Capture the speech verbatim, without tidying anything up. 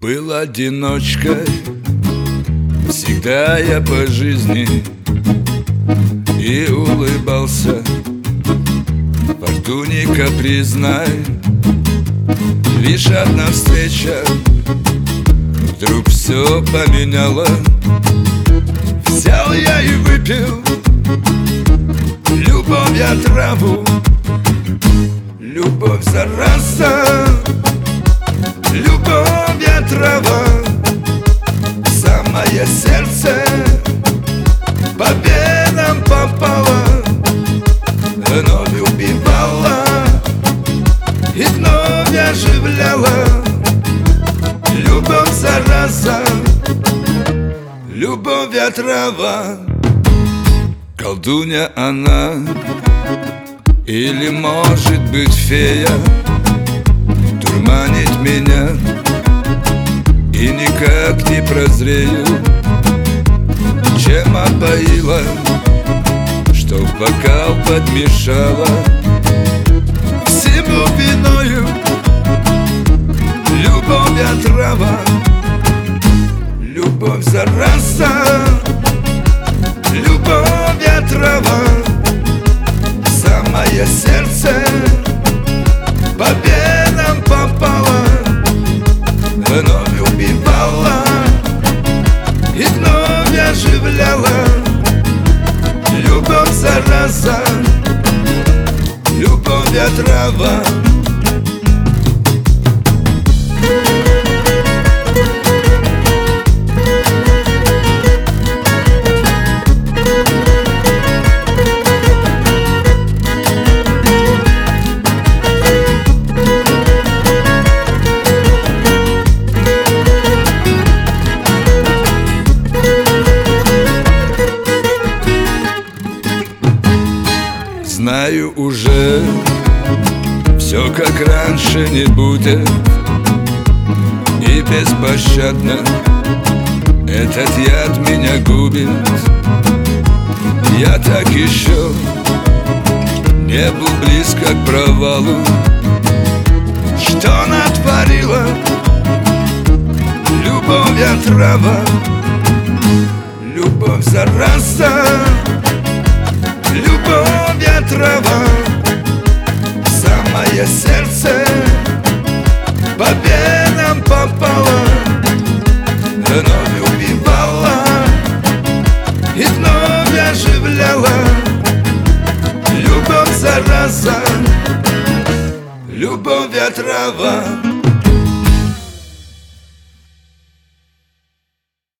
Был одиночкой всегда я по жизни и улыбался фортуне капризной. Лишь одна встреча вдруг все поменяла. Взял я и выпил любовь я траву. Любовь зараза, любовь я трава. Самое сердце по венам попало, вновь убивала и вновь оживляла. Любовь зараза, любовь я трава. Колдунья она или, может быть, фея, дурманит меня и никак не прозрею. Чем опоила, что в бокал подмешала, всему виною любовь я трава. Любовь зараза, любовь я трава. Самое сердце по венам попало, вновь убивала и вновь оживляла. Любовь зараза, любовь я трава. Знаю уже, все как раньше не будет, и беспощадно этот яд меня губит. Я так еще не был близко к провалу. Что натворила любовь я трава. Любовь зараза, любовь я трава. Самое сердце по венам попало, вновь убивала и вновь оживляла. Любовь зараза, любовь я трава.